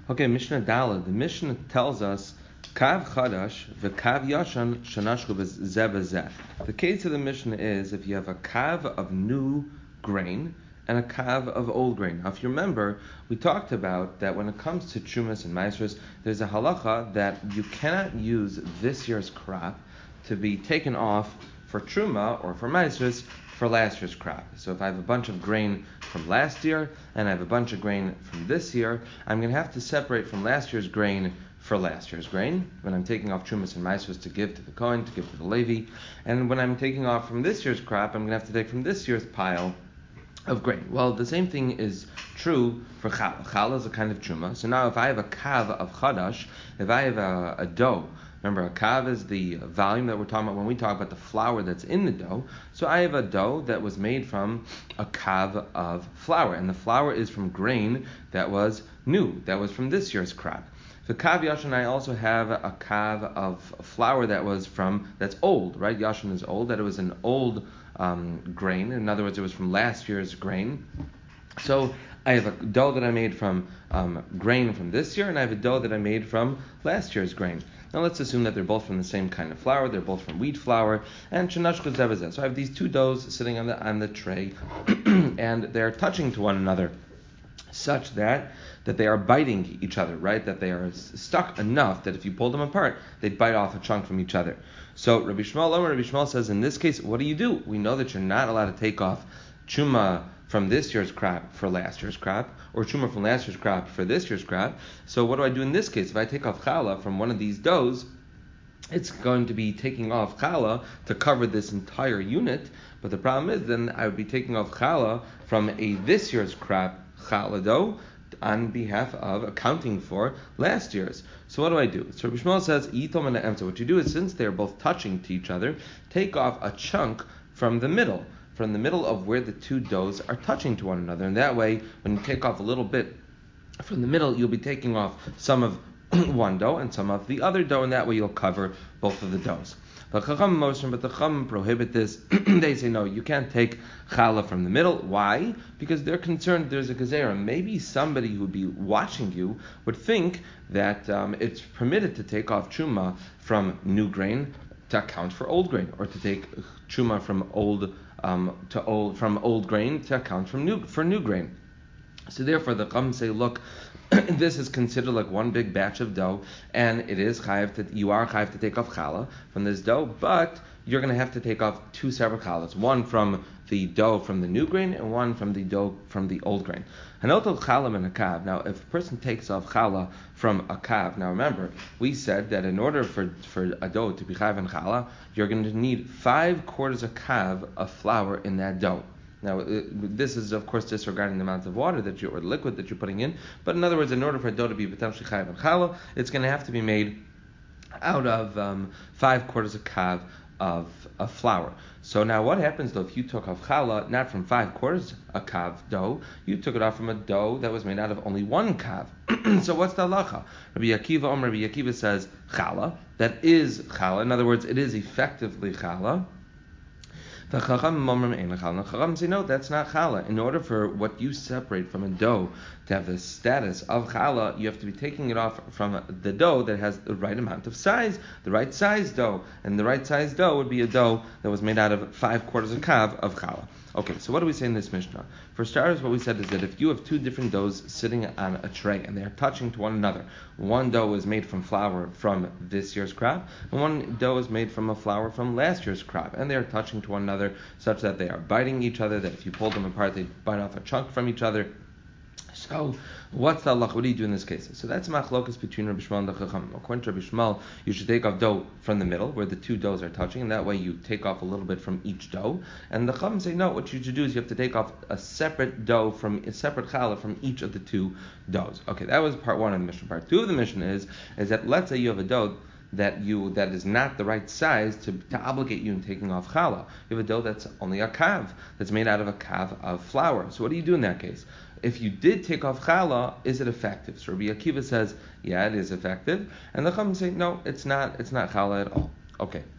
Okay, Mishnah Daled. The Mishnah tells us Kav Chadash v'Kav Yashan Shanashku b'Zeh b'Zeh. The case of the Mishnah is if you have a Kav of new grain and a Kav of old grain. Now, if you remember, we talked about that when it comes to Trumas and Maasros, there's a halacha that you cannot use this year's crop to be taken off for Truma or for Maasros for last year's crop. So if I have a bunch of grain from last year and I have a bunch of grain from this year, I'm going to have to separate from last year's grain for last year's grain when I'm taking off Trumas and Maasros to give to the Kohen, to give to the Levi. And when I'm taking off from this year's crop, I'm going to have to take from this year's pile of grain. Well, the same thing is true for challah. Challah is a kind of truma. So now if I have a kav of chadash, if I have a dough, remember a kav is the volume that we're talking about when we talk about the flour that's in the dough. So I have a dough that was made from a kav of flour, and the flour is from grain that was new, that was from this year's crop. The kav yashan, I also have a kav of flour that's old, right? Yashan is old, that it was an old grain. In other words, it was from last year's grain. So I have a dough that I made from grain from this year, and I have a dough that I made from last year's grain. Now let's assume that they're both from the same kind of flour. They're both from wheat flour, and shenashku zeh b'zeh. So I have these two doughs sitting on the tray, and they're touching to one another, such that they are biting each other, right? That they are stuck enough that if you pull them apart, they'd bite off a chunk from each other. So Rabbi Shmuel says, in this case, what do? We know that you're not allowed to take off chuma from this year's crop for last year's crop, or chuma from last year's crop for this year's crop. So what do I do in this case? If I take off challah from one of these doughs, it's going to be taking off challah to cover this entire unit. But the problem is, then I would be taking off challah from this year's crop challah dough on behalf of accounting for last year's. So what do I do? So Rabbi Shmuel says, what you do is, since they're both touching to each other, take off a chunk from the middle of where the two doughs are touching to one another. And that way, when you take off a little bit from the middle, you'll be taking off some of one dough and some of the other dough, and that way you'll cover both of the doughs. But the Chacham prohibit this. They say, no, you can't take challah from the middle. Why? Because they're concerned there's a gezerah. Maybe somebody who would be watching you would think that it's permitted to take off truma from new grain to account for old grain, or to take truma from old grain to account for new grain. So therefore, the Chacham say, look, this is considered like one big batch of dough, and it is you are chayav to take off challah from this dough, but you're going to have to take off two separate challahs, one from the dough from the new grain and one from the dough from the old grain. Hanotel challah and a kav. Now, if a person takes off challah from a kav, now remember, we said that in order for a dough to be chayav and challah, you're going to need 5 quarters of kav of flour in that dough. Now, this is, of course, disregarding the amount of water or liquid that you're putting in. But in other words, in order for a dough to be potentially chayav and challah, it's going to have to be made out of 5 quarters of kav of flour. So now what happens, though, if you took off challah not from 5 quarters of kav dough, you took it off from a dough that was made out of only 1 kav. So what's the halacha? Rabbi Akiva says challah. That is challah. In other words, it is effectively challah. The Chacham say, no, that's not challah. In order for what you separate from a dough to have the status of challah, you have to be taking it off from the dough that has the right amount of size, the right size dough. And the right size dough would be a dough that was made out of 5 quarters of kav of challah. Okay, so what do we say in this Mishnah? For starters, what we said is that if you have 2 different doughs sitting on a tray and they are touching to one another, one dough is made from flour from this year's crop, and one dough is made from a flour from last year's crop, and they are touching to one another such that they are biting each other, that if you pull them apart, they bite off a chunk from each other. So, what's the halach? What do you do in this case? So that's machlokas between Rabbi Shmuel and the Chacham. According to Rabbi Shmuel, you should take off dough from the middle, where the 2 doughs are touching, and that way you take off a little bit from each dough. And the Chacham say, no, what you should do is you have to take off a separate dough from a separate challah from each of the 2 doughs. Okay, that was part 1 of the Mishnah. Part 2 of the Mishnah is that let's say you have a dough that is not the right size to obligate you in taking off challah. You have a dough that's only a kav, that's made out of a kav of flour. So what do you do in that case? If you did take off challah, is it effective? So Rabbi Akiva says, yeah, it is effective. And the Chacham say, no, it's not challah at all. Okay.